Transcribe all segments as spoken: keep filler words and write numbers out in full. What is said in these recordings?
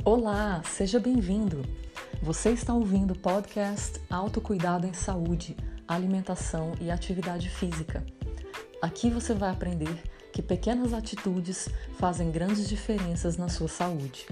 Olá, seja bem-vindo! Você está ouvindo o podcast Autocuidado em Saúde, Alimentação e Atividade Física. Aqui você vai aprender que pequenas atitudes fazem grandes diferenças na sua saúde.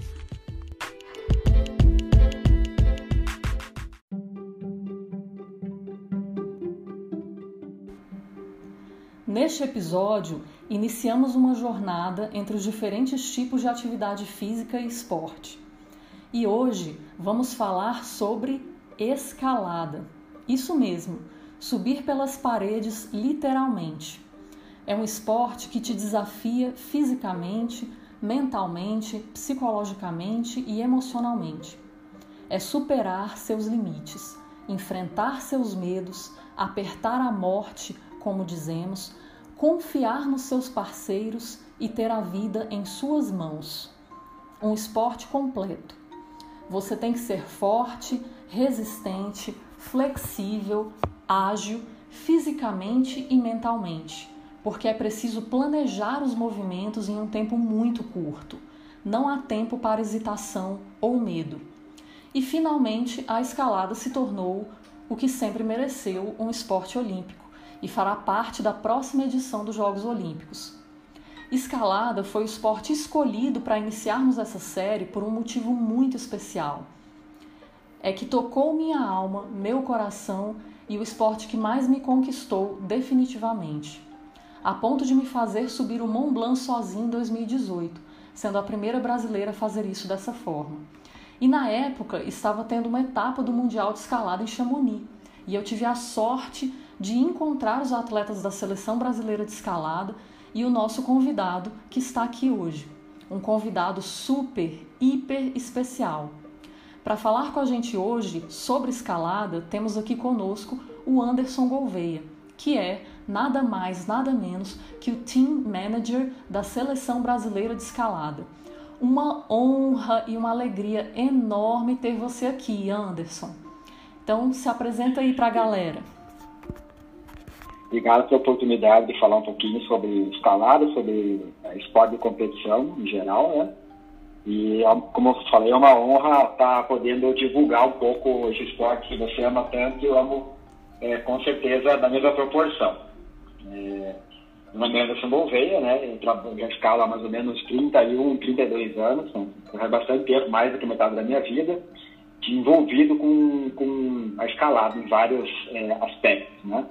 Neste episódio, iniciamos uma jornada entre os diferentes tipos de atividade física e esporte. E hoje vamos falar sobre escalada. Isso mesmo, subir pelas paredes literalmente. É um esporte que te desafia fisicamente, mentalmente, psicologicamente e emocionalmente. É superar seus limites, enfrentar seus medos, apertar a morte, como dizemos, confiar nos seus parceiros e ter a vida em suas mãos. Um esporte completo. Você tem que ser forte, resistente, flexível, ágil, fisicamente e mentalmente, porque é preciso planejar os movimentos em um tempo muito curto. Não há tempo para hesitação ou medo. E, finalmente, a escalada se tornou o que sempre mereceu, um esporte olímpico, e fará parte da próxima edição dos Jogos Olímpicos. Escalada foi o esporte escolhido para iniciarmos essa série por um motivo muito especial. É que tocou minha alma, meu coração e o esporte que mais me conquistou definitivamente, a ponto de me fazer subir o Mont Blanc sozinho em dois mil e dezoito, sendo a primeira brasileira a fazer isso dessa forma. E na época estava tendo uma etapa do Mundial de Escalada em Chamonix, e eu tive a sorte de encontrar os atletas da Seleção Brasileira de Escalada e o nosso convidado que está aqui hoje. Um convidado super, hiper especial. Para falar com a gente hoje sobre escalada, temos aqui conosco o Anderson Gouveia, que é nada mais, nada menos que o Team Manager da Seleção Brasileira de Escalada. Uma honra e uma alegria enorme ter você aqui, Anderson. Então, se apresenta aí para a galera. Obrigado pela oportunidade de falar um pouquinho sobre escalada, sobre esporte de competição em geral, né? E, como eu falei, é uma honra estar podendo divulgar um pouco esse esporte que você ama tanto e eu amo, é, com certeza, da mesma proporção. É, meu nome é Anderson Gouveia, né? Eu trabalho, escalo há mais ou menos trinta e um, trinta e dois anos, então é bastante tempo, mais do que metade da minha vida, envolvido com, com a escalada em vários é, aspectos, né?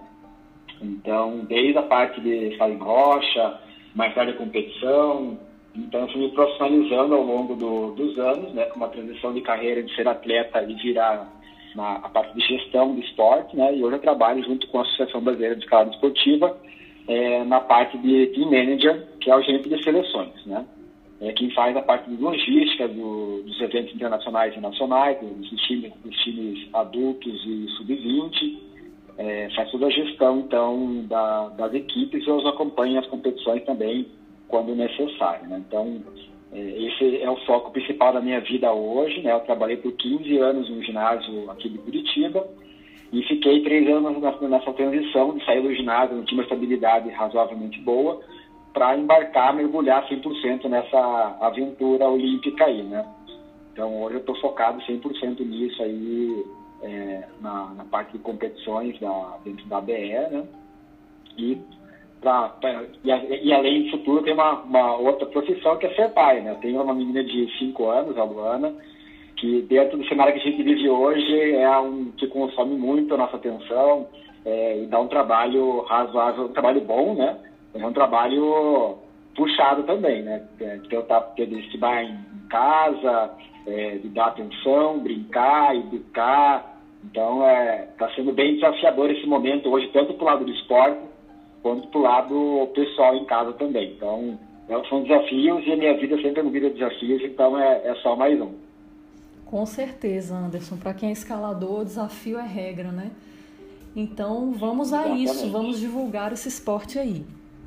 Então, desde a parte de escala em rocha, mais tarde a competição, então eu fui me profissionalizando ao longo do, dos anos, né, com uma transição de carreira de ser atleta e virar na, a parte de gestão do esporte, né, e hoje eu trabalho junto com a Associação Brasileira de Escalada Esportiva é, na parte de Team Manager, que é o gerente de seleções, né, é quem faz a parte de logística do, dos eventos internacionais e nacionais, dos times, dos times adultos e sub vinte, É, faz toda a gestão, então, da, das equipes e os acompanha as competições também, quando necessário, né? Então, é, esse é o foco principal da minha vida hoje, né? Eu trabalhei por quinze anos no ginásio aqui de Curitiba e fiquei três anos nessa, nessa transição de sair do ginásio, não tinha uma estabilidade razoavelmente boa, para embarcar, mergulhar cem por cento nessa aventura olímpica aí, né? Então, hoje eu estou focado cem por cento nisso aí, É, na, na parte de competições da, dentro da A B E, né? E, pra, pra, e, e além do futuro tem uma, uma outra profissão que é ser pai, né? Eu tenho uma menina de cinco anos, a Luana, que dentro do cenário que a gente vive hoje é um que consome muito a nossa atenção, é, e dá um trabalho razoável, um trabalho bom, né? É um trabalho puxado também, né? Que eu tá tendo de estudar em casa, é, de dar atenção, brincar, educar. Então, está é, sendo bem desafiador esse momento hoje, tanto para o lado do esporte, quanto para o lado pessoal em casa também. Então, é, são desafios e a minha vida sempre é movida de desafios, então é, é só mais um. Com certeza, Anderson. Para quem é escalador, o desafio é regra, né? Então, vamos a Exatamente. isso, vamos divulgar esse esporte aí.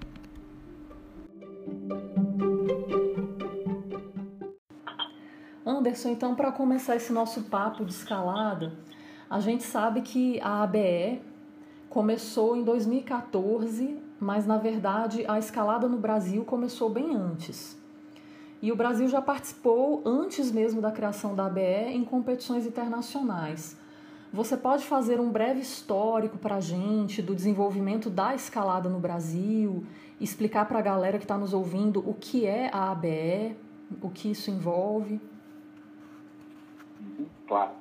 Anderson, então, para começar esse nosso papo de escalada, a gente sabe que a A B E começou em dois mil e quatorze, mas, na verdade, a escalada no Brasil começou bem antes. E o Brasil já participou, antes mesmo da criação da A B E, em competições internacionais. Você pode fazer um breve histórico para a gente do desenvolvimento da escalada no Brasil, explicar para a galera que está nos ouvindo o que é a A B E, o que isso envolve? Claro.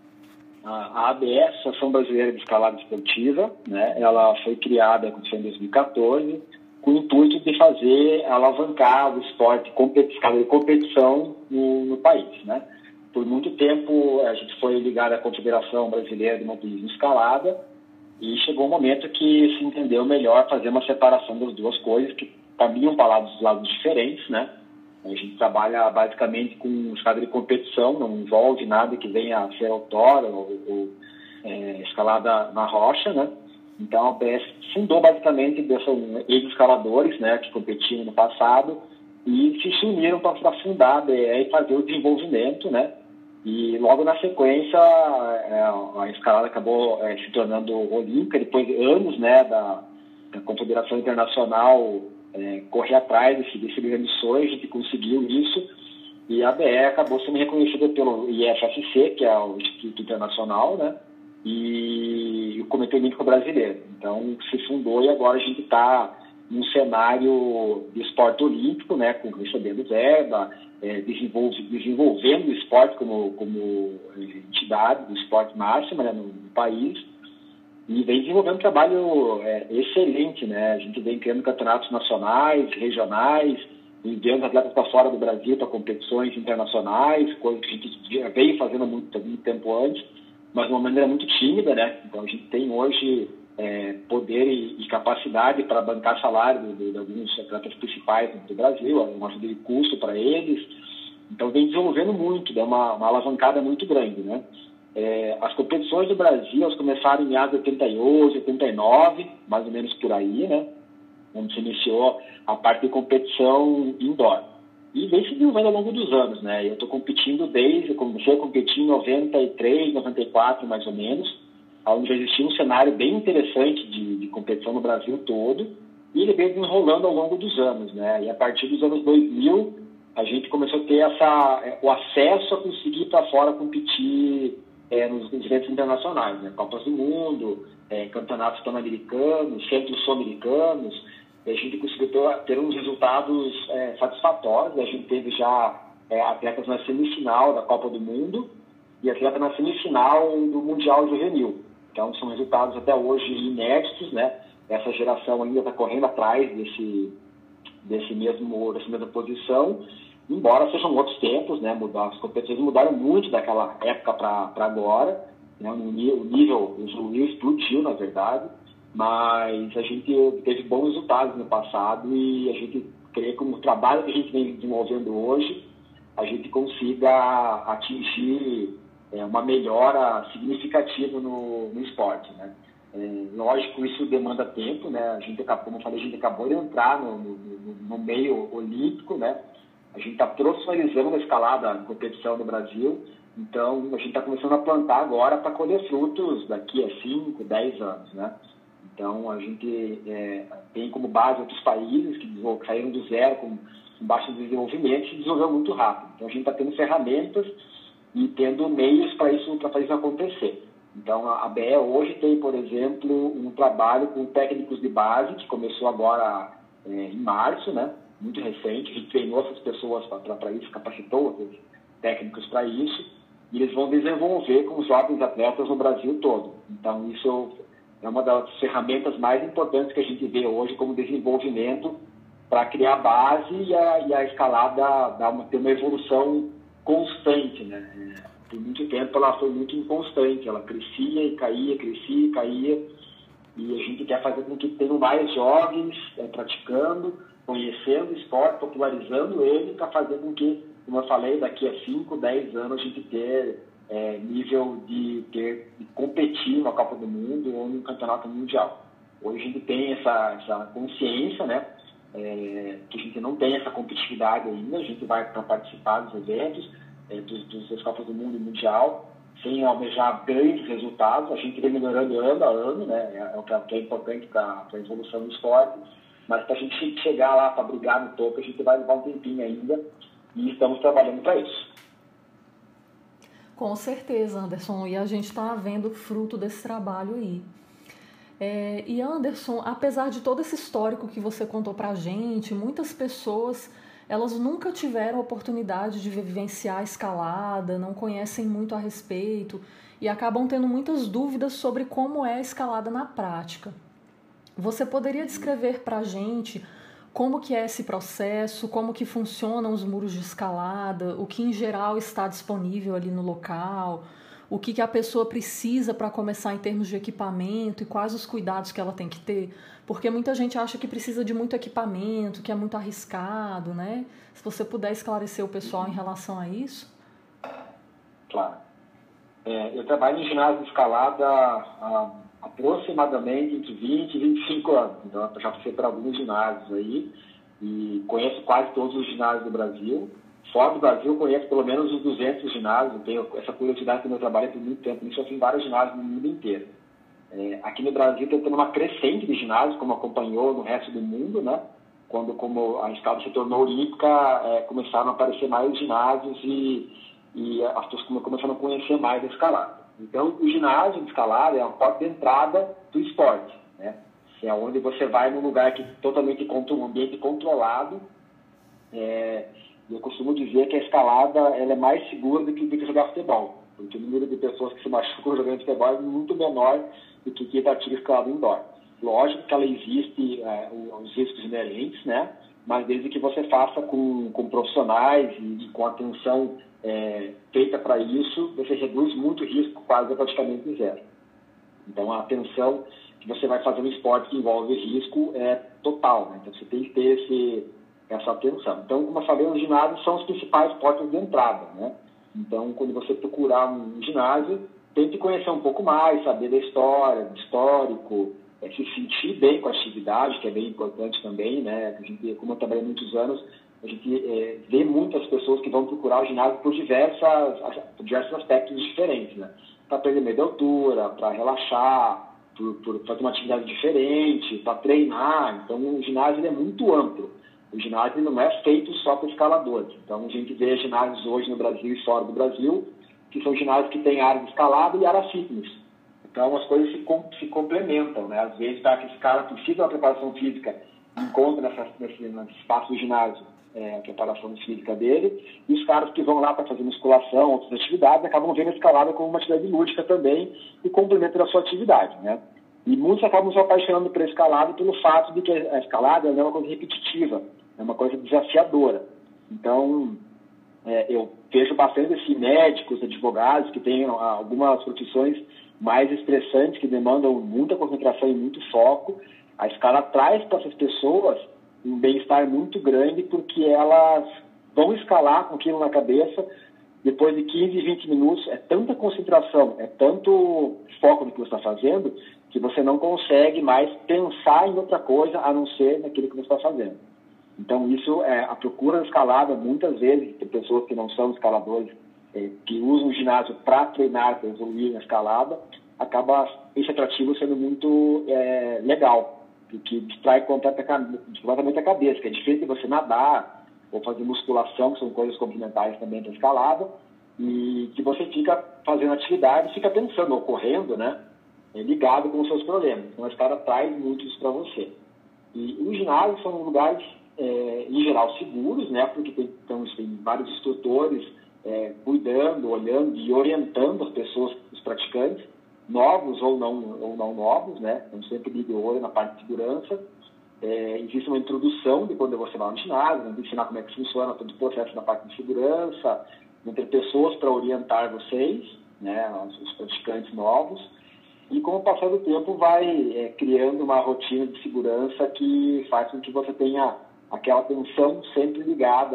A A B E, Associação Brasileira de Escalada Esportiva, né, ela foi criada em dois mil e quatorze com o intuito de fazer alavancar o esporte de competição no, no país, né? Por muito tempo, a gente foi ligado à Confederação Brasileira de Montanhismo e Escalada e chegou um momento que se entendeu melhor fazer uma separação das duas coisas, que caminham para lados, lados diferentes, né? A gente trabalha basicamente com escalada de competição, não envolve nada que venha a ser outrora ou, ou é, escalada na rocha, né? Então, a A B E fundou basicamente desses ex-escaladores, né, que competiam no passado e se uniram para fundar a A B E e fazer o desenvolvimento, né? E logo na sequência, a escalada acabou é, se tornando olímpica, depois de anos, né, da, da Confederação Internacional é, correr atrás desse, desse grandes sonhos, a gente conseguiu isso, e a A B E acabou sendo reconhecida pelo I F S C, que é o Instituto Internacional, né, e o Comitê Olímpico Brasileiro. Então, se fundou e agora a gente está num cenário de esporte olímpico, né, com, recebendo verba, é, desenvolve, desenvolvendo o esporte como, como entidade do esporte máximo, né, no, no país, e vem desenvolvendo um trabalho é, excelente, né? A gente vem criando campeonatos nacionais, regionais, enviando atletas para fora do Brasil para competições internacionais, coisa que a gente já veio fazendo há muito, muito tempo antes, mas de uma maneira muito tímida, né? Então a gente tem hoje é, poder e, e capacidade para bancar salário de, de alguns atletas principais do Brasil, uma ajuda de custo para eles. Então vem desenvolvendo muito, dá uma, uma alavancada muito grande, né? É, as competições do Brasil elas começaram em meados de oitenta e oito, oitenta e nove, mais ou menos por aí, né? Onde se iniciou a parte de competição indoor. E vem se desenvolvendo ao longo dos anos, né? Eu estou competindo desde, eu comecei a competir em noventa e três, noventa e quatro, mais ou menos, onde já existia um cenário bem interessante de, de competição no Brasil todo, e ele veio desenrolando ao longo dos anos, né? E a partir dos anos dois mil, a gente começou a ter essa, o acesso a conseguir ir para fora competir é, nos eventos internacionais, né? Copas do Mundo, é, campeonatos pan-americanos, centros sul-americanos. A gente conseguiu ter, ter uns resultados é, satisfatórios. A gente teve já é, atletas na semifinal da Copa do Mundo e atleta na semifinal do Mundial Juvenil. Então, são resultados até hoje inéditos, né? Essa geração ainda está correndo atrás desse, desse mesmo, dessa mesma posição, embora sejam outros tempos, né? Mudar, as competições mudaram muito daquela época para agora, né? O nível evoluiu, explodiu, na verdade, mas a gente teve bons resultados no passado e a gente crê que com o trabalho que a gente vem desenvolvendo hoje, a gente consiga atingir é, uma melhora significativa no, no esporte, né? É, lógico, isso demanda tempo, né? A gente, como eu falei, a gente acabou de entrar no, no, no meio olímpico, né? A gente está profissionalizando a escalada de competição no Brasil, então a gente está começando a plantar agora para colher frutos daqui a cinco, dez anos, né? Então, a gente é, tem como base outros países que saíram do zero com, com baixo desenvolvimento e se desenvolveram muito rápido. Então, a gente está tendo ferramentas e tendo meios para isso, para fazer isso acontecer. Então, a A B E hoje tem, por exemplo, um trabalho com técnicos de base, que começou agora é, em março, né? Muito recente. A gente treinou essas pessoas para isso, capacitou esses técnicos para isso, e eles vão desenvolver com os jovens atletas no Brasil todo. Então, isso é uma das ferramentas mais importantes que a gente vê hoje como desenvolvimento para criar base e a, e a escalada dar uma, ter uma evolução constante, né? É, por muito tempo ela foi muito inconstante, ela crescia e caía, crescia e caía, e a gente quer fazer com que tenham mais jovens é, praticando, conhecendo o esporte, popularizando ele, para fazer com que, como eu falei, daqui a cinco, dez anos a gente ter É, nível de, ter, de competir na Copa do Mundo ou no Campeonato Mundial. Hoje a gente tem essa, essa consciência, né, é, que a gente não tem essa competitividade ainda, a gente vai para participar dos eventos, é, dos, dos, das Copas do Mundo e Mundial, sem almejar grandes resultados, a gente vem melhorando ano a ano, né, é, é o que é importante para a evolução do esporte, mas para a gente chegar lá, para brigar no topo, a gente vai levar um tempinho ainda, e estamos trabalhando para isso. Com certeza, Anderson, e a gente está vendo fruto desse trabalho aí. É, e Anderson, apesar de todo esse histórico que você contou para a gente, muitas pessoas, elas nunca tiveram a oportunidade de vivenciar a escalada, não conhecem muito a respeito e acabam tendo muitas dúvidas sobre como é a escalada na prática. Você poderia descrever para a gente como que é esse processo, como que funcionam os muros de escalada, o que em geral está disponível ali no local, o que, que a pessoa precisa para começar em termos de equipamento e quais os cuidados que ela tem que ter? Porque muita gente acha que precisa de muito equipamento, que é muito arriscado, né? Se você puder esclarecer o pessoal em relação a isso. Claro. É, eu trabalho em ginásio de escalada há aproximadamente entre vinte e vinte e cinco anos. Então, eu já passei por alguns ginásios aí e conheço quase todos os ginásios do Brasil. Fora do Brasil, eu conheço pelo menos uns duzentos ginásios. Eu tenho essa curiosidade que eu trabalho por muito tempo. Nisso, eu fiz vários ginásios no mundo inteiro. É, aqui no Brasil, está tendo uma crescente de ginásios, como acompanhou no resto do mundo, né? Quando como a escalada se tornou olímpica, é, começaram a aparecer mais ginásios e, e as pessoas começaram a conhecer mais a escalada. Então, o ginásio de escalada é a porta de entrada do esporte, né? É onde você vai num lugar que totalmente um ambiente controlado. É, eu costumo dizer que a escalada ela é mais segura do que, do que jogar futebol, porque o número de pessoas que se machucam jogando futebol é muito menor do que quem pratica escalada indoor. Lógico que ela existe, é, os riscos inerentes, né? Mas desde que você faça com, com profissionais e, e com atenção é, feita para isso, você reduz muito o risco, quase praticamente zero. Então, a atenção que você vai fazer no esporte que envolve risco é total, né? Então, você tem que ter esse, essa atenção. Então, como eu falei, os ginásios são os principais portas de entrada, né? Então, quando você procurar um ginásio, tente conhecer um pouco mais, saber da história, do histórico, é, se sentir bem com a atividade, que é bem importante também, né? A gente, como eu trabalhei muitos anos, a gente é, vê muitas pessoas que vão procurar o ginásio por, diversas, por diversos aspectos diferentes, né? Para perder medo de altura, para relaxar, por, por fazer uma atividade diferente, para treinar. Então, o ginásio ele é muito amplo. O ginásio não é feito só para escaladores. Então, a gente vê ginásios hoje no Brasil e fora do Brasil, que são ginásios que têm área de escalada e área fitness. Então, as coisas se, com, se complementam, né? Às vezes, tá, que esse cara precisa de uma preparação física, encontra nessa, nesse, nesse espaço do ginásio é, a preparação física dele, e os caras que vão lá para fazer musculação, outras atividades, acabam vendo a escalada como uma atividade lúdica também e complementa a sua atividade, né? E muitos acabam se apaixonando por escalada pelo fato de que a escalada é uma coisa repetitiva, é uma coisa desafiadora. Então, é, eu vejo bastante assim, médicos, advogados que têm algumas profissões mais estressantes, que demandam muita concentração e muito foco. A escala traz para essas pessoas um bem-estar muito grande, porque elas vão escalar com aquilo na cabeça. Depois de quinze, vinte minutos, é tanta concentração, é tanto foco no que você está fazendo, que você não consegue mais pensar em outra coisa a não ser naquilo que você está fazendo. Então, isso é a procura da escalada, muitas vezes, tem pessoas que não são escaladores, é, que usam o ginásio para treinar, para evoluir na escalada, acaba esse atrativo sendo muito é, legal, porque distrai completamente a cabeça, que é diferente de você nadar ou fazer musculação, que são coisas complementares também para escalada, e que você fica fazendo atividade, fica pensando, ou correndo, né, é, ligado com os seus problemas. Então, a escalada traz muito isso para você. E os ginásios são lugares, é, em geral, seguros, né, porque tem, então, tem vários instrutores é, cuidando, olhando e orientando as pessoas, os praticantes, novos ou não, ou não novos, né, então sempre de olho na parte de segurança. É, existe uma introdução de quando você vai no ginásio, vamos ensinar como é que funciona todo o processo na parte de segurança, vão ter pessoas para orientar vocês, né, os praticantes novos, e com o passar do tempo vai é, criando uma rotina de segurança que faz com que você tenha aquela atenção sempre ligada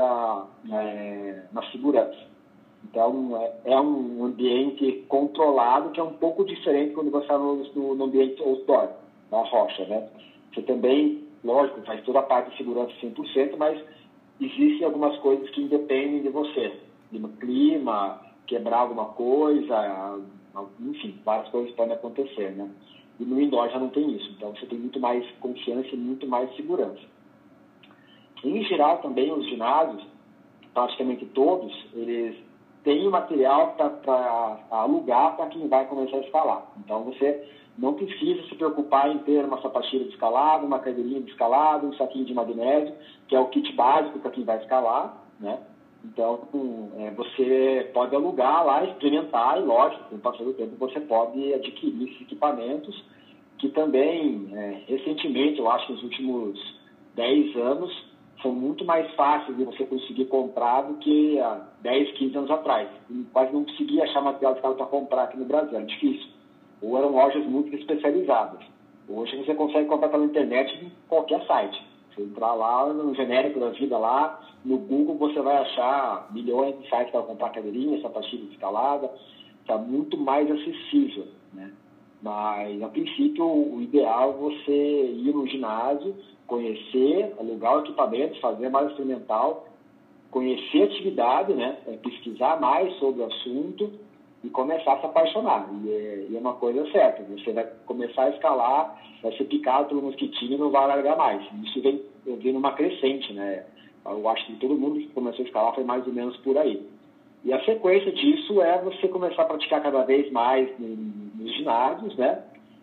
é, na segurança. Então, é, é um ambiente controlado que é um pouco diferente quando você está no, no ambiente outdoor, na rocha, né? Você também, lógico, faz toda a parte de segurança cem por cento, mas existem algumas coisas que independem de você. De clima, quebrar alguma coisa, enfim, várias coisas podem acontecer, né? E no indoor já não tem isso. Então, você tem muito mais confiança e muito mais segurança. Em geral, também, os ginásios, praticamente todos, eles têm o material para alugar para quem vai começar a escalar. Então, você não precisa se preocupar em ter uma sapatilha de escalada, uma cadeirinha de escalada, um saquinho de magnésio, que é o kit básico para quem vai escalar, né? Então, é, você pode alugar lá, experimentar, e lógico, com o passar do tempo você pode adquirir esses equipamentos, que também, é, recentemente, eu acho que nos últimos dez anos, são muito mais fáceis de você conseguir comprar do que há dez, quinze anos atrás. Eu quase não conseguia achar material de escalada para comprar aqui no Brasil, era difícil. Ou eram lojas muito especializadas. Hoje você consegue comprar pela internet em qualquer site. Você entrar lá no genérico da vida lá, no Google você vai achar milhões de sites para comprar cadeirinha, sapatilha de escalada. Está muito mais acessível, né? Mas, a princípio, o ideal é você ir no ginásio, conhecer, alugar o equipamento, fazer mais experimental, conhecer a atividade, né? Pesquisar mais sobre o assunto e começar a se apaixonar. E é, e é uma coisa certa, você vai começar a escalar, vai ser picado pelo mosquitinho e não vai largar mais. Isso vem, vem numa crescente, né? Eu acho que todo mundo que começou a escalar foi mais ou menos por aí. E a sequência disso é você começar a praticar cada vez mais nos ginásios, né?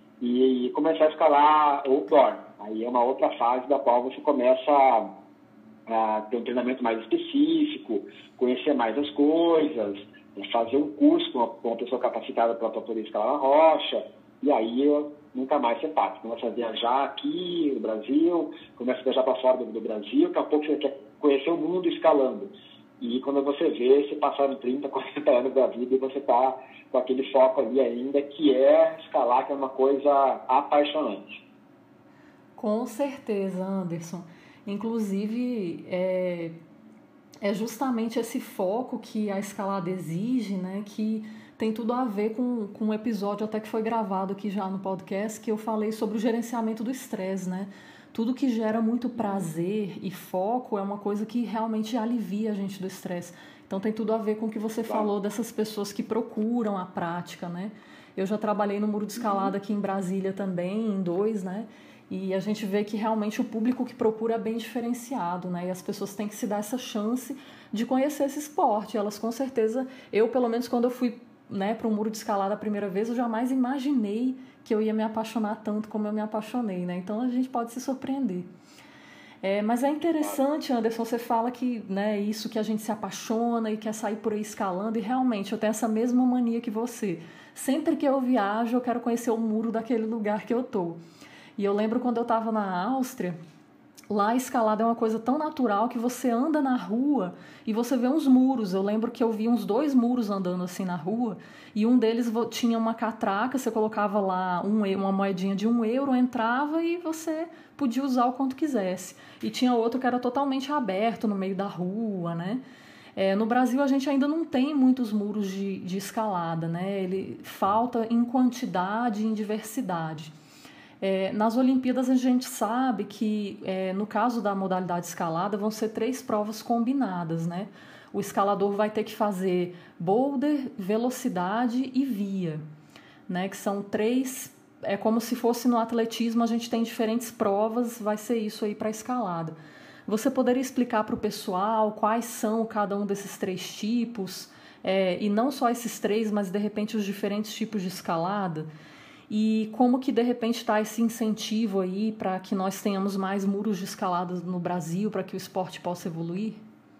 E começar a escalar outdoor. Aí é uma outra fase da qual você começa a, a ter um treinamento mais específico, conhecer mais as coisas, fazer um curso com uma, com uma pessoa capacitada para poder escalar na rocha, e aí nunca mais você para. Começa a viajar aqui no Brasil, começa a viajar para fora do, do Brasil, daqui a pouco você quer conhecer o mundo escalando. E quando você vê, você passaram trinta, quarenta anos da vida e você está com aquele foco ali ainda, que é escalar, que é uma coisa apaixonante. Com certeza, Anderson. Inclusive, é, é justamente esse foco que a escalada exige, né, que tem tudo a ver com, com um episódio até que foi gravado aqui já no podcast, que eu falei sobre o gerenciamento do estresse, né? Tudo que gera muito prazer e foco é uma coisa que realmente alivia a gente do estresse. Então tem tudo a ver com o que você falou dessas pessoas que procuram a prática, né? Eu já trabalhei no Muro de Escalada aqui em Brasília também, em dois, né? E a gente vê que realmente o público que procura é bem diferenciado, né? E as pessoas têm que se dar essa chance de conhecer esse esporte. Elas com certeza, eu pelo menos quando eu fui, né, para o Muro de Escalada a primeira vez, eu jamais imaginei que eu ia me apaixonar tanto como eu me apaixonei, né? Então a gente pode se surpreender. É, mas é interessante, Anderson, você fala que, né, isso que a gente se apaixona e quer sair por aí escalando, e realmente eu tenho essa mesma mania que você. Sempre que eu viajo, eu quero conhecer o muro daquele lugar que eu tô. E eu lembro quando eu estava na Áustria, lá a escalada é uma coisa tão natural que você anda na rua e você vê uns muros. Eu lembro que eu vi uns dois muros andando assim na rua e um deles tinha uma catraca, você colocava lá um, uma moedinha de um euro, entrava e você podia usar o quanto quisesse. E tinha outro que era totalmente aberto no meio da rua, né? É, no Brasil a gente ainda não tem muitos muros de, de escalada, né? Ele falta em quantidade e em diversidade. É, nas Olimpíadas a gente sabe que, é, no caso da modalidade escalada, vão ser três provas combinadas, né? O escalador vai ter que fazer boulder, velocidade e via, né? Que são três, é como se fosse no atletismo, a gente tem diferentes provas, vai ser isso aí para a escalada. Você poderia explicar para o pessoal quais são cada um desses três tipos, é, e não só esses três, mas de repente os diferentes tipos de escalada? E como que, de repente, está esse incentivo aí para que nós tenhamos mais muros de escalada no Brasil, para que o esporte possa evoluir?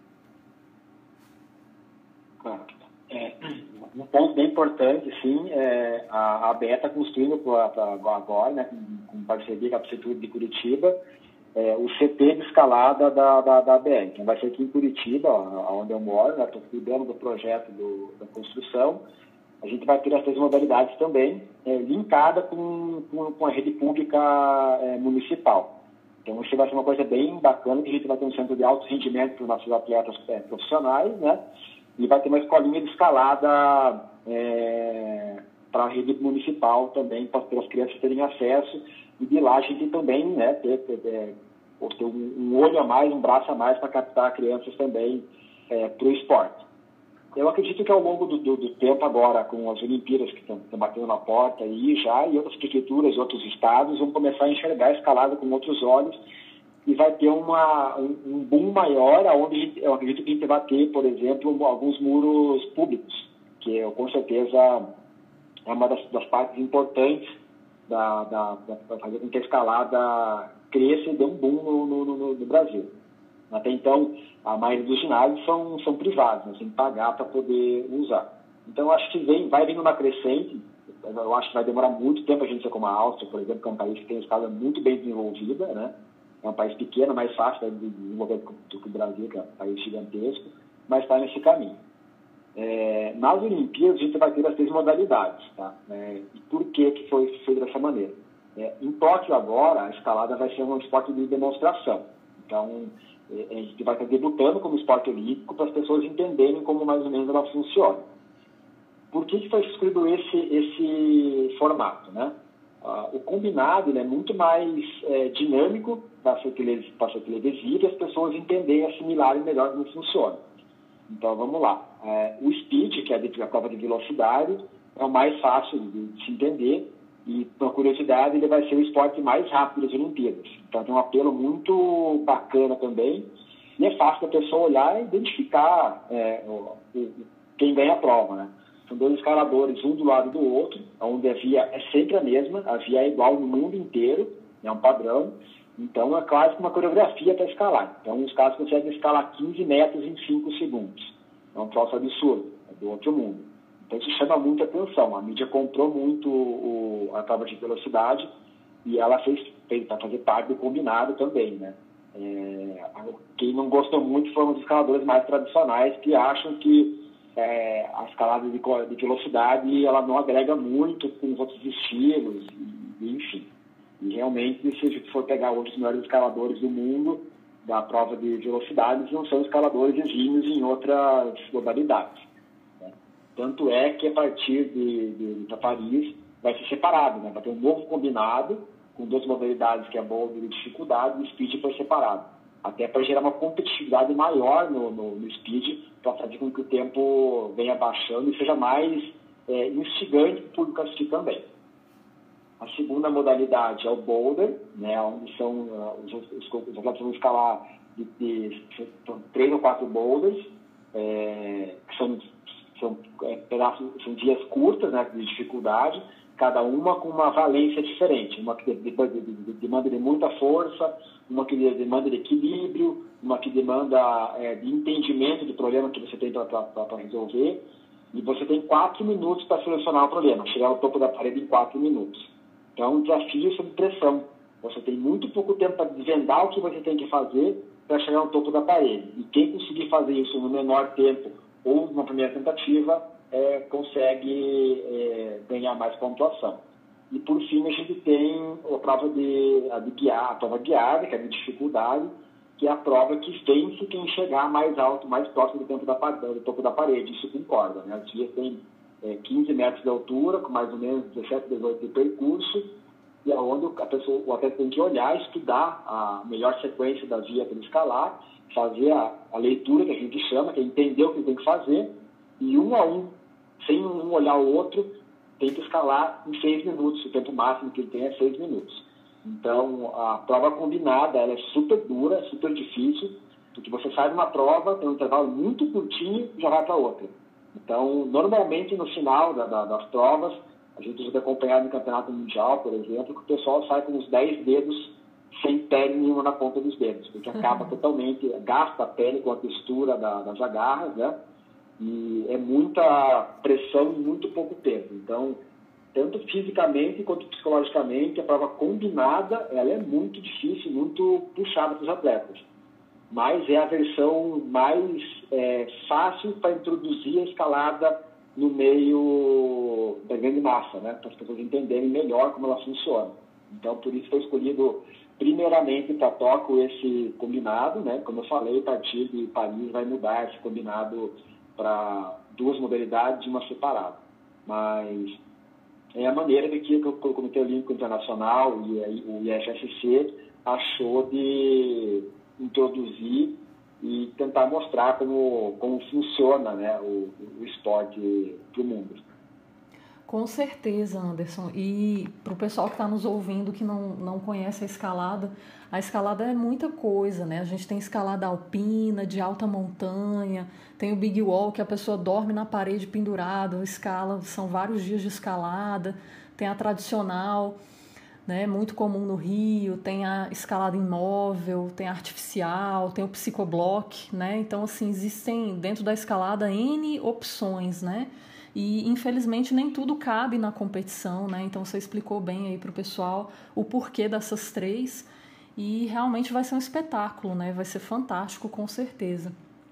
É, um ponto bem importante, sim, é a, a B E está construindo pra, pra agora, né, com, com parceria com a Prefeitura de Curitiba, é, o C T de escalada da, da, da B E. Então, vai ser aqui em Curitiba, ó, onde eu moro, estou né, cuidando do projeto do, da construção. A gente vai ter essas modalidades também, é, linkada com, com, com a rede pública é, municipal. Então, isso vai ser uma coisa bem bacana, que a gente vai ter um centro de alto rendimento para os nossos atletas é, profissionais, né? E vai ter uma escolinha de escalada é, para a rede municipal também, para as crianças terem acesso. E de lá a gente também, né, ter, ter, ter, ter um, um olho a mais, um braço a mais para captar crianças também é, para o esporte. Eu acredito que ao longo do, do, do tempo agora, com as Olimpíadas que estão batendo na porta aí já, e outras prefeituras, outros estados vão começar a enxergar a escalada com outros olhos e vai ter uma, um, um boom maior, onde eu acredito que a gente vai ter, por exemplo, alguns muros públicos, que eu, com certeza é uma das, das partes importantes da, da, da, da fazer com que a escalada cresça e dê um boom no, no, no, no Brasil. Até então, a maioria dos ginásios são, são privados, né? Tem que pagar para poder usar. Então, eu acho que vem, vai vindo uma crescente. Eu acho que vai demorar muito tempo a gente ser como a Áustria, por exemplo, que é um país que tem uma escala muito bem desenvolvida, né? É um país pequeno, mais fácil de desenvolver do que o Brasil, que é um país gigantesco, mas está nesse caminho. É, nas Olimpíadas, a gente vai ter as três modalidades, tá? É, e por que que foi feito dessa maneira? É, em Tóquio, agora, a escalada vai ser um esporte de demonstração. Então, é, a gente vai estar debutando como esporte olímpico para as pessoas entenderem como mais ou menos ela funciona. Por que que foi escolhido esse, esse formato, né? Ah, o combinado, ele é muito mais é, dinâmico para ser televisivo e as pessoas entenderem, assimilarem melhor como funciona. Então, vamos lá. É, o speed, que é a prova de velocidade, é o mais fácil de, de se entender e, por curiosidade, ele vai ser o esporte mais rápido das Olimpíadas. Então, tem um apelo muito bacana também e é fácil da pessoa olhar e identificar é, o, o, quem ganha a prova, né? São dois escaladores, um do lado do outro, onde a via é sempre a mesma, a via é igual no mundo inteiro, é um padrão. Então, é quase uma coreografia para escalar. Então, os caras conseguem escalar quinze metros em cinco segundos. É um troço absurdo, é do outro mundo. Então, isso chama muita atenção. A mídia comprou muito o, a prova de velocidade e ela fez, fez para fazer parte do combinado também, né? É, quem não gostou muito foram os escaladores mais tradicionais, que acham que é, a escalada de, de velocidade ela não agrega muito com os outros estilos, e, enfim. E realmente, se a gente for pegar outros melhores escaladores do mundo, da prova de velocidade, não são escaladores exímios em outras modalidades, né? Tanto é que a partir de, de, de Paris vai ser separado, né? Vai ter um novo combinado com duas modalidades, que é boulder e dificuldade, e o speed foi separado. Até para gerar uma competitividade maior no, no, no speed, para fazer com que o tempo venha baixando e seja mais é, instigante para o público assistir também. A segunda modalidade é o boulder, né, onde são uh, os, os, os atletas vão escalar de, de, são três ou quatro boulders, é, que são, são, é, pedaços, são dias curtas, né, de dificuldade, cada uma com uma valência diferente, uma que demanda de, de, de, de muita força, uma que demanda de equilíbrio, uma que demanda é, de entendimento do problema que você tem para resolver, e você tem quatro minutos para solucionar o problema, chegar ao topo da parede em quatro minutos. Então, é um desafio sob pressão. Você tem muito pouco tempo para desvendar o que você tem que fazer para chegar ao topo da parede. E quem conseguir fazer isso no menor tempo ou numa primeira tentativa, é, consegue é, ganhar mais pontuação. E, por fim, a gente tem a prova de, a de guiar, a prova guiada, que é de dificuldade, que é a prova que vence quem chegar mais alto, mais próximo do, tempo da, do topo da parede. Isso concorda, né? As vias têm é, quinze metros de altura, com mais ou menos dezessete, dezoito de percurso, e é onde a pessoa, o atleta tem que olhar, estudar a melhor sequência da via para escalar, fazer a, a leitura, que a gente chama, que é entender o que ele tem que fazer, e um a um, sem um olhar o outro, tem que escalar em seis minutos. O tempo máximo que ele tem é seis minutos. Então, a prova combinada, ela é super dura, super difícil, porque você sai de uma prova, tem um intervalo muito curtinho e já vai para outra. Então, normalmente, no final da, da, das provas, a gente pode acompanhar no campeonato mundial, por exemplo, que o pessoal sai com os dez dedos sem pele nenhuma na ponta dos dedos, porque acaba totalmente, gasta a pele com a textura da, das agarras, né? E é muita pressão em muito pouco tempo. Então, tanto fisicamente quanto psicologicamente, a prova combinada, ela é muito difícil, muito puxada para os atletas. Mas é a versão mais é, fácil para introduzir a escalada no meio da grande massa, né? Para as pessoas entenderem melhor como ela funciona. Então, por isso foi escolhido, primeiramente, para Tóquio esse combinado, né? Como eu falei, a partir de Paris vai mudar esse combinado para duas modalidades e uma separada. Mas é a maneira de que o Comitê Olímpico Internacional e o I F S C achou de introduzir e tentar mostrar como, como funciona, né, o, o esporte para o mundo. Com certeza, Anderson. E para o pessoal que está nos ouvindo que não, não conhece a escalada, a escalada é muita coisa, né? A gente tem escalada alpina, de alta montanha, tem o big wall, que a pessoa dorme na parede pendurada, escala, são vários dias de escalada, tem a tradicional, né, muito comum no Rio, tem a escalada imóvel, tem a artificial, tem o psicoblock, né? Então, assim, existem dentro da escalada N opções, né? E, infelizmente, nem tudo cabe na competição, né? Então, você explicou bem aí para o pessoal o porquê dessas três e realmente vai ser um espetáculo, né? Vai ser fantástico, com certeza.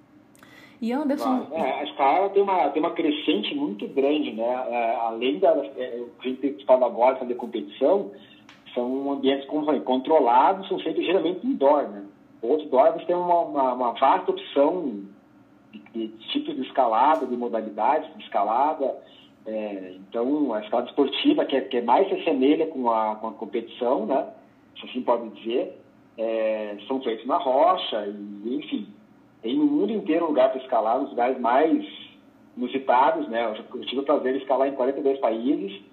E Anderson... É, a escala tem uma, tem uma crescente muito grande, né? É, além da... É, a gente fala agora sobre competição, são ambientes como foi, controlados, são feitos geralmente indoor, né? Outdoor você tem uma, uma, uma vasta opção de, de tipos de escalada, de modalidades de escalada. É, então, a escalada esportiva, que, é, que é mais se assemelha com a, com a competição, né? Se assim pode dizer, é, são feitos na rocha, e, enfim, tem no mundo inteiro lugar para escalar, nos lugares mais inusitados, né? Eu, já, eu tive o prazer de escalar em quarenta e dois países,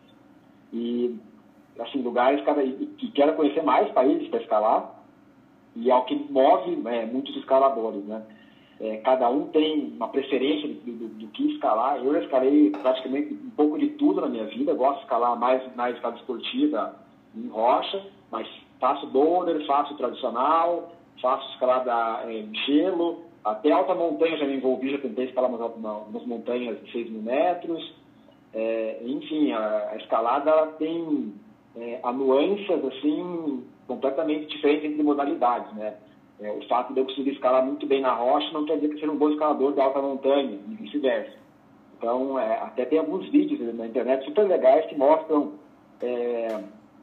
e, assim, lugares cada, que quero conhecer mais países para escalar, e é o que move, né, muitos escaladores, né? É, cada um tem uma preferência do, do, do que escalar. Eu escalei praticamente um pouco de tudo na minha vida. Gosto de escalar mais na escala esportiva em rocha, mas faço boulder, faço tradicional, faço escalada é, em gelo, até alta montanha já me envolvi, já tentei escalar umas, umas montanhas de seis mil metros. É, enfim, a, a escalada tem é, nuances assim, completamente diferentes entre modalidades, né? É, o fato de eu conseguir escalar muito bem na rocha não quer dizer que eu seja um bom escalador de alta montanha, e vice-versa. Então, é, até tem alguns vídeos na internet super legais que mostram é,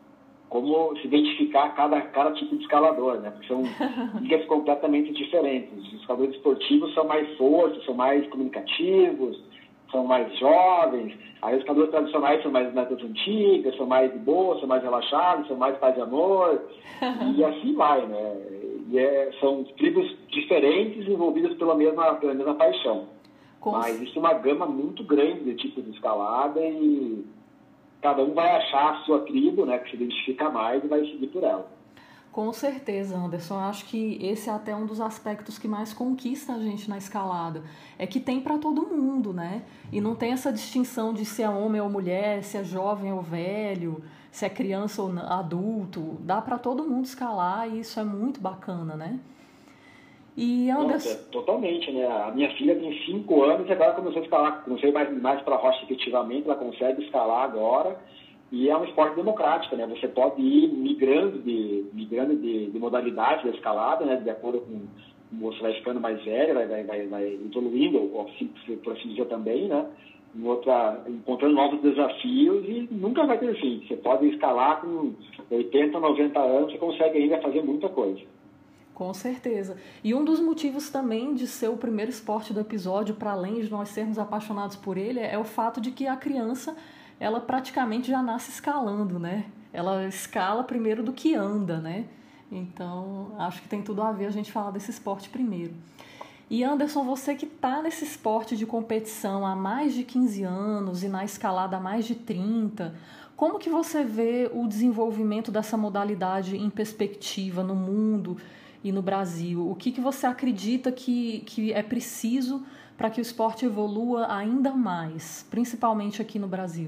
como se identificar cada, cada tipo de escalador, né? Porque são ligas completamente diferentes. Os escaladores esportivos são mais fortes, são mais comunicativos, são mais jovens. Aí os escaladores tradicionais são mais metas antigas, são mais de boa, são mais relaxados, são mais paz e amor, e assim vai, né? E é, são tribos diferentes envolvidas pela mesma, pela mesma paixão. Com... Mas existe uma gama muito grande de tipos de escalada e cada um vai achar a sua tribo, né, que se identifica mais e vai seguir por ela. Com certeza, Anderson. Eu acho que esse é até um dos aspectos que mais conquista a gente na escalada. É que tem para todo mundo, né? E não tem essa distinção de se é homem ou mulher, se é jovem ou velho, se é criança ou adulto. Dá para todo mundo escalar e isso é muito bacana, né? E Anderson... Nossa, totalmente, né? A minha filha tem cinco anos e agora começou a escalar, comecei mais, mais para a rocha efetivamente, ela consegue escalar agora. E é um esporte democrático, né? Você pode ir migrando de, migrando de, de modalidade da escalada, né? De acordo com como você vai ficando mais velho, vai, vai, vai, vai evoluindo, ou, por assim dizer também, né? Em outra, encontrando novos desafios e nunca vai ter fim. Você pode escalar com oitenta, noventa anos e consegue ainda fazer muita coisa. Com certeza. E um dos motivos também de ser o primeiro esporte do episódio, para além de nós sermos apaixonados por ele, é o fato de que a criança... ela praticamente já nasce escalando, né? Ela escala primeiro do que anda, né? Então, acho que tem tudo a ver a gente falar desse esporte primeiro. E Anderson, você que está nesse esporte de competição há mais de quinze anos e na escalada há mais de trinta, como que você vê o desenvolvimento dessa modalidade em perspectiva no mundo e no Brasil? O que, que você acredita que, que é preciso para que o esporte evolua ainda mais, principalmente aqui no Brasil?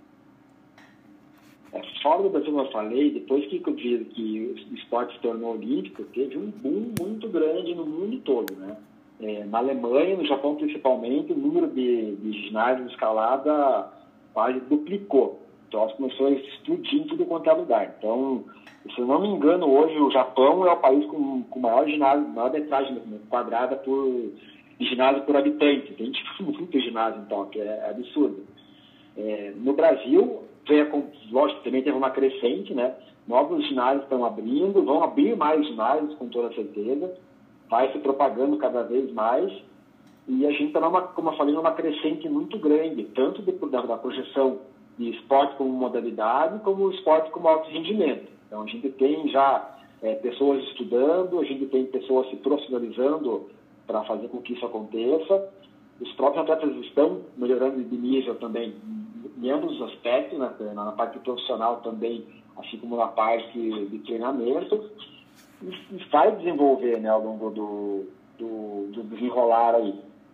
É, fora do Brasil, como eu falei, depois que, que o esporte se tornou olímpico, teve um boom muito grande no mundo todo, né? É, na Alemanha, no Japão principalmente, o número de, de ginásios de escalada quase duplicou. Então, elas começou a explodir em tudo quanto é lugar. Então, se eu não me engano, hoje o Japão é o país com, com maior ginásio, maior metragem quadrada por... de ginásio por habitante. Tem muito ginásio em Tóquio, é absurdo. É, no Brasil, veio, lógico, também teve uma crescente, né? Novos ginásios estão abrindo, vão abrir mais ginásios, com toda certeza. Vai se propagando cada vez mais. E a gente está, como eu falei, numa crescente muito grande, tanto de, da, da projeção de esporte como modalidade, como esporte como alto rendimento. Então, a gente tem já é, pessoas estudando, a gente tem pessoas se profissionalizando para fazer com que isso aconteça. Os próprios atletas estão melhorando de nível também em ambos os aspectos, né, na parte profissional também, assim como na parte de treinamento, e, e vai desenvolver, né, ao longo do, do, do desenrolar aí.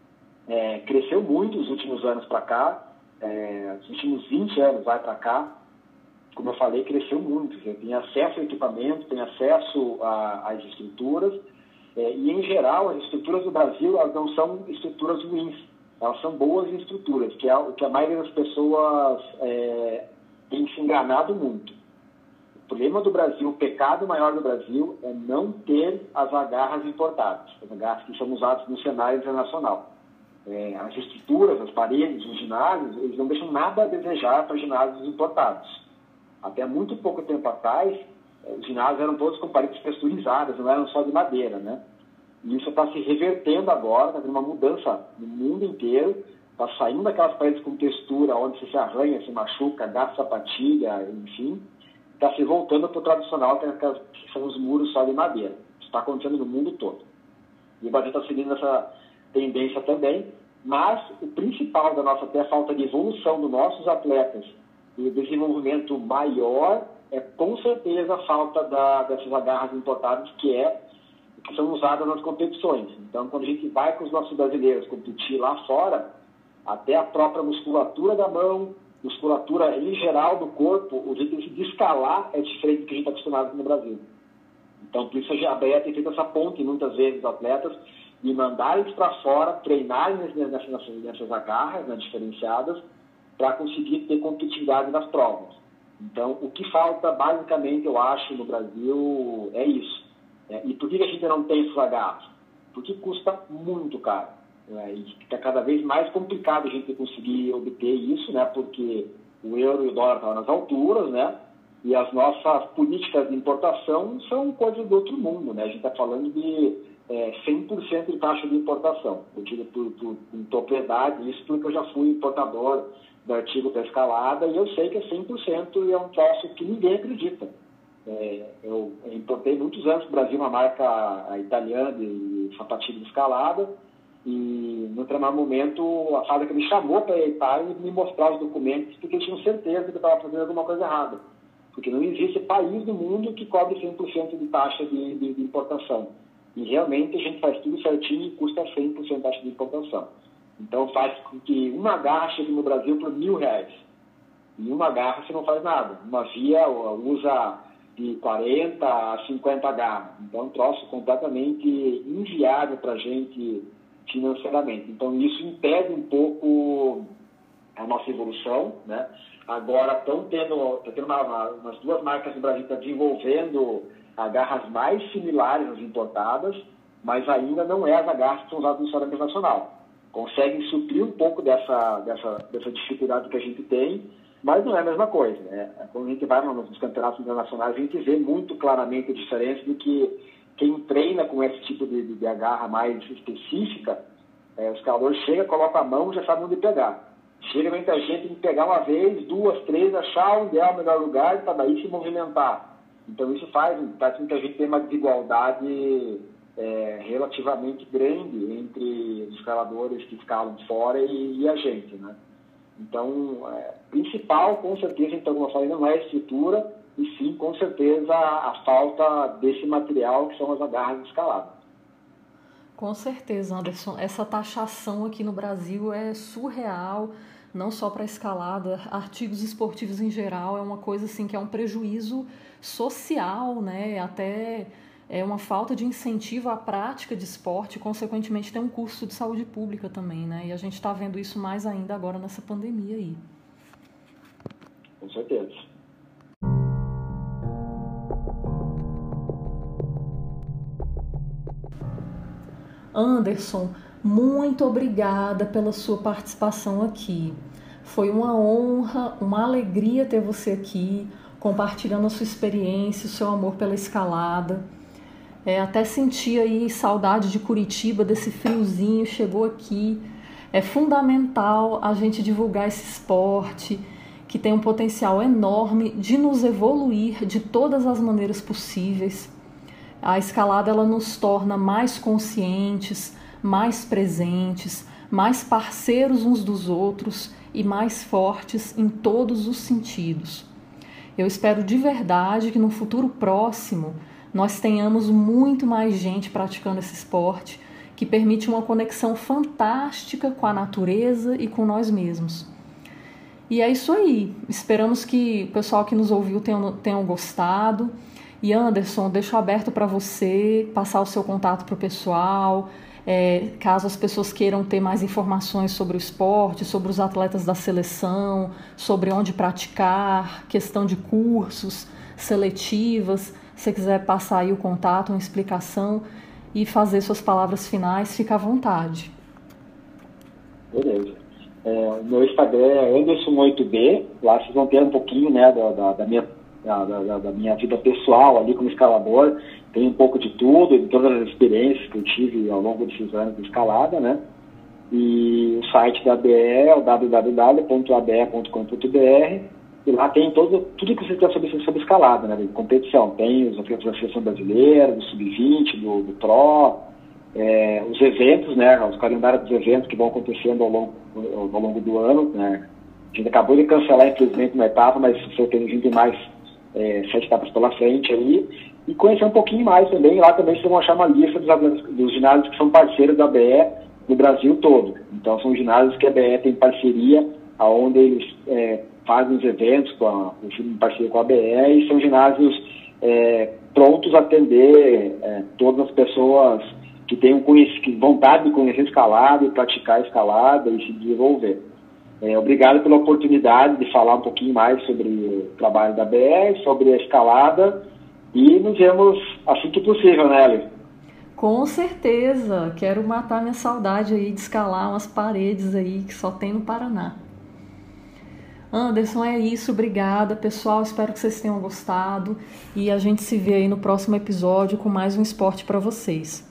É, cresceu muito os últimos anos para cá, é, os últimos vinte anos vai para cá, como eu falei, cresceu muito. Tem acesso ao equipamento, tem acesso a, às estruturas, é, e em geral as estruturas do Brasil, elas não são estruturas ruins, elas são boas estruturas, que é o que a maioria das pessoas é, tem se enganado muito. O problema do Brasil, o pecado maior do Brasil é não ter as agarras importadas, as agarras que são usadas no cenário internacional. É, as estruturas, as paredes, os ginásios, eles não deixam nada a desejar para ginásios importados. Até muito pouco tempo atrás, os ginásios eram todos com paredes texturizadas, não eram só de madeira, né? E isso está se revertendo agora, está tendo uma mudança no mundo inteiro, está saindo daquelas paredes com textura, onde você se arranha, se machuca, gasta sapatilha, enfim, está se voltando para o tradicional, que são os muros só de madeira. Isso está acontecendo no mundo todo. E o Brasil está seguindo essa tendência também, mas o principal da nossa até falta de evolução dos nossos atletas e o desenvolvimento maior é com certeza a falta da, dessas agarras importadas que, é, que são usadas nas competições. Então, quando a gente vai com os nossos brasileiros competir lá fora, até a própria musculatura da mão, musculatura em geral do corpo, o jeito de escalar é diferente do que a gente está acostumado no Brasil. Então, por isso a B E tem feito essa ponte muitas vezes dos atletas e mandar eles para fora, treinar nessas, nessas, nessas agarras, né, diferenciadas, para conseguir ter competitividade nas provas. Então, o que falta, basicamente, eu acho, no Brasil, é isso. É, e por que a gente não tem essas agarras? Porque custa muito caro. Né, e está cada vez mais complicado a gente conseguir obter isso, né, porque o euro e o dólar estão nas alturas, né, e as nossas políticas de importação são coisas do outro mundo. Né, a gente está falando de é, cem por cento de taxa de importação. Eu digo por, por, por propriedade, isso porque eu já fui importador do artigo da escalada, e eu sei que é cem por cento e é um troço que ninguém acredita. É, eu importei muitos anos para o Brasil uma marca italiana de sapatilha de escalada, e no determinado momento a fábrica me chamou para ir para e me mostrar os documentos, porque eu tinha certeza que eu estava fazendo alguma coisa errada. Porque não existe país no mundo que cobre cem por cento de taxa de, de, de importação. E realmente a gente faz tudo certinho e custa cem por cento de taxa de importação. Então faz com que uma garra chegue no Brasil por mil reais. E uma garra você não faz nada. Uma via usa de quarenta a cinquenta garras. Então é um troço completamente inviável para a gente financeiramente. Então isso impede um pouco a nossa evolução, né? Agora estão tendo, tá tendo uma, uma, umas duas marcas no Brasil que estão desenvolvendo agarras mais similares às importadas, mas ainda não é as agarras que são usadas no cenário internacional. Conseguem suprir um pouco dessa, dessa, dessa dificuldade que a gente tem, mas não é a mesma coisa. Né? Quando a gente vai nos campeonatos internacionais, a gente vê muito claramente a diferença do que quem treina com esse tipo de, de agarra mais específica, é, o escalador chega, coloca a mão e já sabe onde pegar. Chega muita gente tem que pegar uma vez, duas, três, achar onde é o melhor lugar para daí se movimentar. Então isso faz, faz com que a gente tenha uma desigualdade é, relativamente grande entre os escaladores que escalam fora e, e a gente, né? Então, é, principal, com certeza, então, como eu falei, não é a estrutura, e sim, com certeza, a, a falta desse material que são as agarras de escalada. Com certeza, Anderson. Essa taxação aqui no Brasil é surreal, não só para escalada, artigos esportivos em geral, é uma coisa assim que é um prejuízo social, né? Até é uma falta de incentivo à prática de esporte, consequentemente tem um custo de saúde pública também, né? E a gente está vendo isso mais ainda agora nessa pandemia aí. Com certeza. Anderson, muito obrigada pela sua participação aqui. Foi uma honra, uma alegria ter você aqui, compartilhando a sua experiência, o seu amor pela escalada. É, até senti aí saudade de Curitiba, desse friozinho, chegou aqui. É fundamental a gente divulgar esse esporte, que tem um potencial enorme de nos evoluir de todas as maneiras possíveis. A escalada ela nos torna mais conscientes, mais presentes, mais parceiros uns dos outros e mais fortes em todos os sentidos. Eu espero de verdade que no futuro próximo nós tenhamos muito mais gente praticando esse esporte, que permite uma conexão fantástica com a natureza e com nós mesmos. E é isso aí. Esperamos que o pessoal que nos ouviu tenham, tenham gostado. E Anderson, deixo aberto para você passar o seu contato para o pessoal, é, caso as pessoas queiram ter mais informações sobre o esporte, sobre os atletas da seleção, sobre onde praticar, questão de cursos, seletivas. Se você quiser passar aí o contato, uma explicação e fazer suas palavras finais, fica à vontade. Beleza. É, meu Instagram é Anderson oito B, lá vocês vão ter um pouquinho, né, da, da, da, minha, da, da, da minha vida pessoal ali como escalador. Tem um pouco de tudo, de todas as experiências que eu tive ao longo desses anos de escalada, né? E o site da A B E é o w w w ponto a b e ponto com ponto b r, e lá tem todo, tudo que você quer saber sobre escalada, né? De competição. Tem os atletas da seleção brasileira, do sub vinte, do, do Pro, é, os eventos, né? Os calendários dos eventos que vão acontecendo ao longo, ao longo do ano, né? A gente acabou de cancelar, infelizmente, uma etapa, mas você tem vindo mais é, sete etapas pela frente aí. E conhecer um pouquinho mais também. Lá também vocês vão achar uma lista dos, dos ginásios que são parceiros da A B E no Brasil todo. Então são ginásios que a A B E tem parceria, onde eles é, fazem os eventos com a, em parceria com a A B E, e são ginásios é, prontos a atender é, todas as pessoas que tenham que vontade de conhecer escalada e praticar escalada e se desenvolver. É, obrigado pela oportunidade de falar um pouquinho mais sobre o trabalho da A B E, sobre a escalada. E nos vemos assim que possível, né, Eli? Com certeza. Quero matar minha saudade aí de escalar umas paredes aí que só tem no Paraná. Anderson, é isso. Obrigada, pessoal. Espero que vocês tenham gostado. E a gente se vê aí no próximo episódio com mais um esporte para vocês.